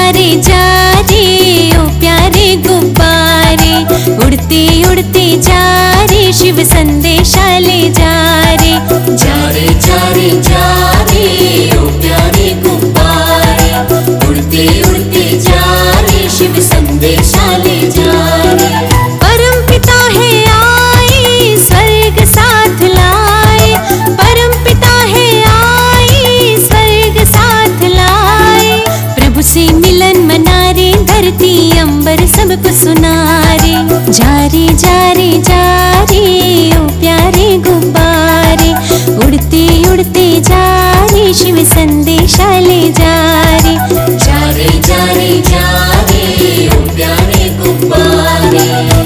जा रे ओ प्यारे गुब्बारे, उड़ते उड़ते जा रे शिव संदेशा ले जा रे। जा रे जा रे जा रे ओ प्यारे गुब्बारे, उड़ते उड़ते जा रे शिव संदेशा ले जा रे। परम पिता है आए स्वर्ग साथ लाए, परम पिता है आए स्वर्ग साथ लाए। प्रभु से मिलन मना रे धरती अंबर सबको सुना रे। जा रे जा रे जा रे ओ प्यारे गुब्बारे, उड़ते उड़ते जा रे शिव संदेशा ले जा रे। जा रे जा रे जा रे ओ प्यारे गुब्बारे।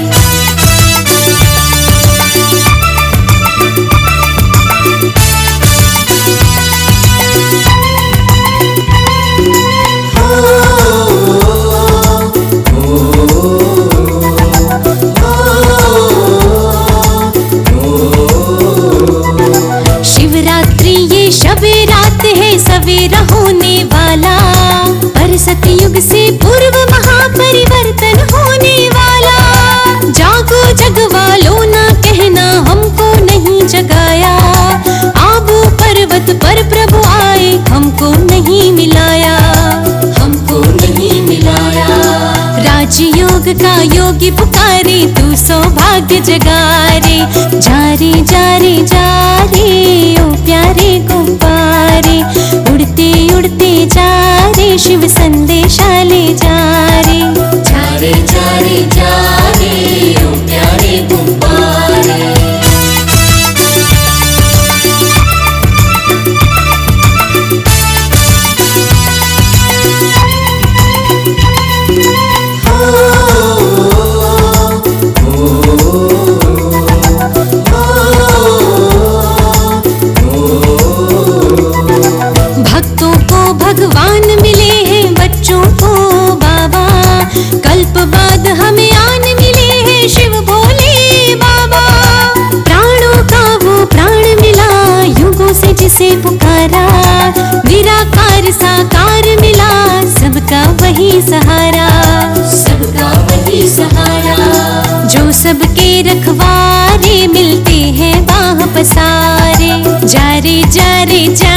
शिवरात्रि ये शबे रात है सवेरा होने वाला, पर सतयुग से पूर्व महापरिवर्तन होने वाला। जागो जगवालो ना कहना हमको नहीं जगाया, आबू पर्वत पर प्रभु आए हमको नहीं मिलाया, हमको नहीं मिलाया। राजयोग का योगी पुकारे तू सौभाग्य जगा रे। जा रे जा रे जा रे ओ प्यारे गुब्बारे, उड़ते उड़ते जा रे शिव संदेशा ले जा रे। जा रे जा रे जा रे ओ प्यारे गुब्बारे। भक्तों को भगवान मिले हैं, बच्चों को बाबा, कल्प बाद हमें आन मिले हैं शिव भोले बाबा। प्राणों का वो प्राण मिला युगों से जिसे पुकारा, निराकार साकार मिला सबका वही सहारा, सबका वही सहारा। जो सबके रखवारे मिलते हैं बाह पसारे। जा रे जा रे जा